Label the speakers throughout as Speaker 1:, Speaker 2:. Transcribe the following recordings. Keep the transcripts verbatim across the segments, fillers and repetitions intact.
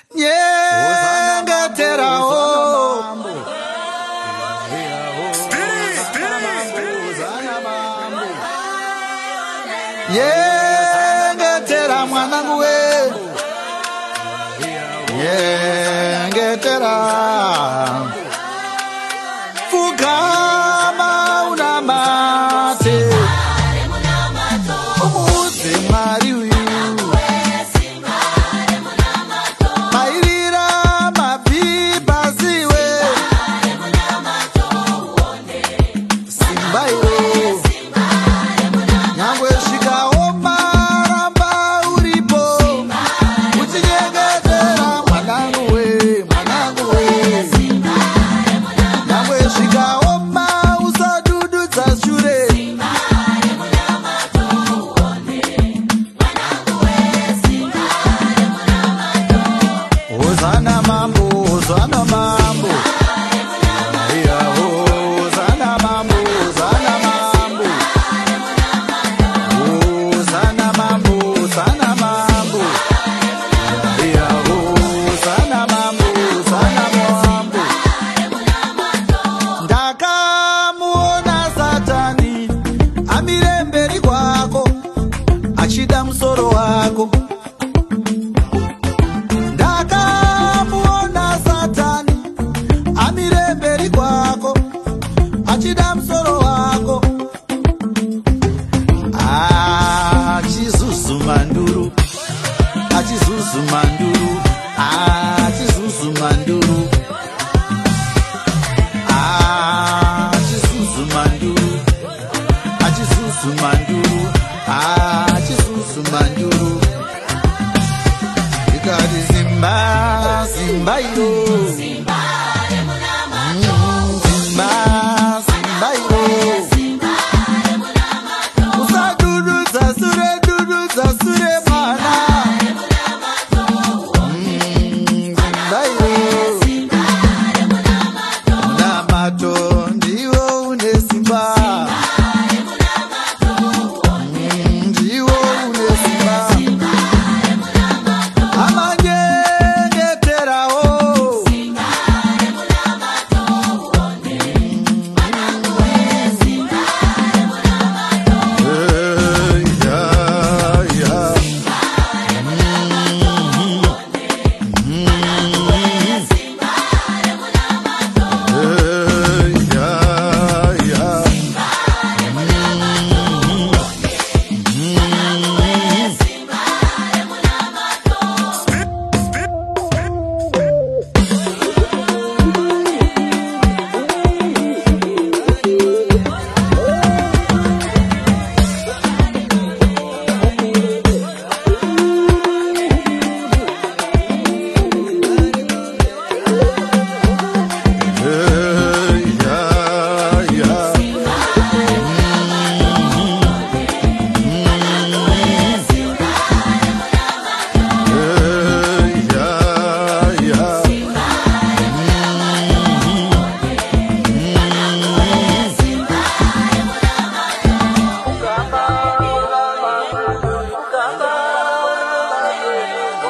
Speaker 1: nyengeterawo nyengetera mwanangu we nyengetera fugama unamate umuze mwari uyu mairira mabhiba ziwe simbairo nyangwe svikaoma ramba uripo uchinyengetera mwanangu we mwanangu we nyangwe svikaoma usadududza shure Hosana mambo, Hosana mambo. Yeah, Hosana mambo, Hosana mambo. Hosana mambo, Hosana mambo. Yeah, Hosana mambo, Hosana mambo. Ndakamuona Satani amire mberi kwako achida musoro wako. Achida msoro wako achizuzu manduru achizuzu manduru achizuzu manduru achizuzu manduru achizuzu manduru achizuzu manduru ikati simba simba iro simba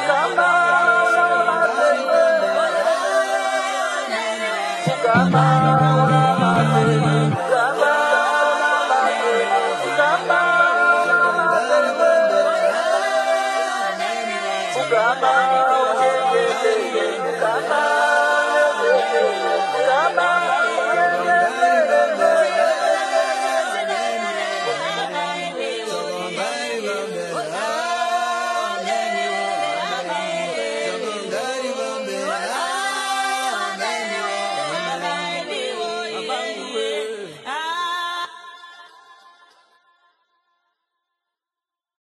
Speaker 1: Come on.